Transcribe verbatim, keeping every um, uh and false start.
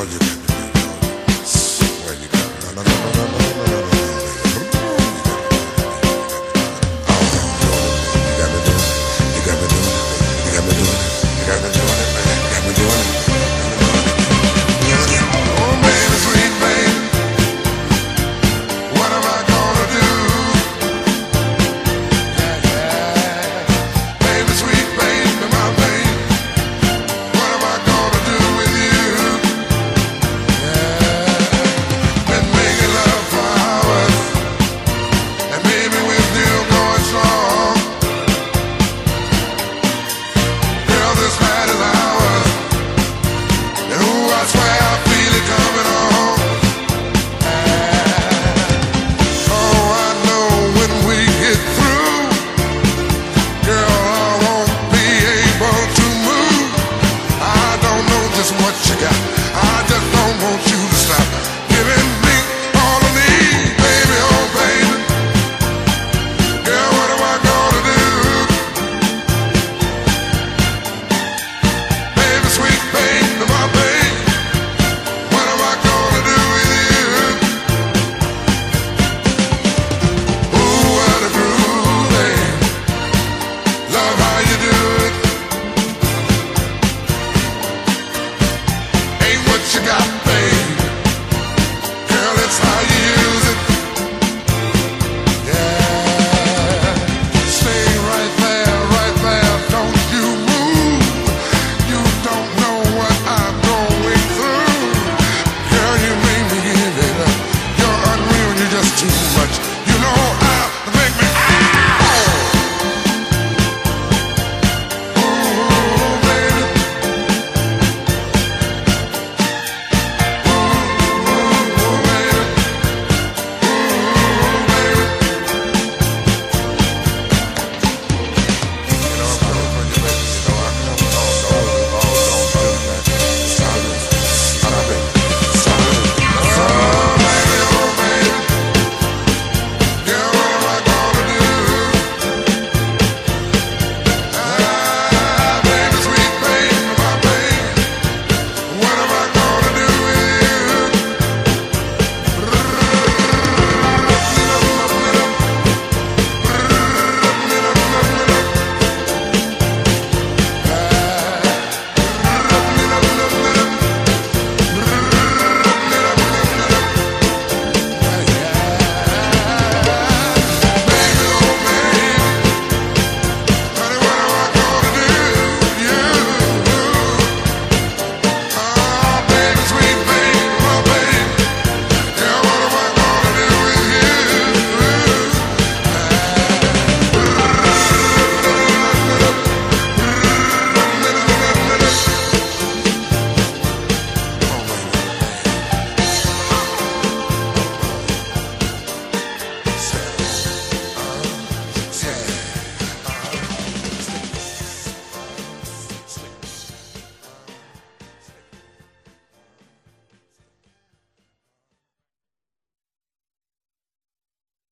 all you got to do, y'all. Swear you got no, no, no, no, no, no, no, no, no, no. You got me doing it. You got me doing it. You got me doing it. You got me doing it, man. You got me doing it. Oh, baby, sweet baby, what am I gonna do? Yeah, yeah. Baby, sweet baby, my baby, what am I gonna do with you? Yeah. Been making love for hours, and baby, we're still going strong. Girl, this night is ours, and ooh, I swear I feel it coming on. Oh, I know when we get through, girl, I won't be able to move. I don't know just what you got, I just don't want you to stop giving me all I need, baby, oh baby. Girl, what am I gonna do? Baby, sweet baby, my baby, what am I gonna do with you? Ooh, what a groove, babe. Love how you do it. Ain't what you got,